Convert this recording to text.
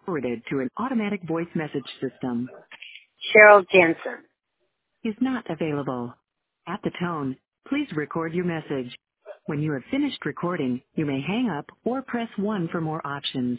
Forwarded to an automatic voice message system. Cheryl Jensen. Is not available. At the tone, please record your message. When you have finished recording, you may hang up or press 1 for more options.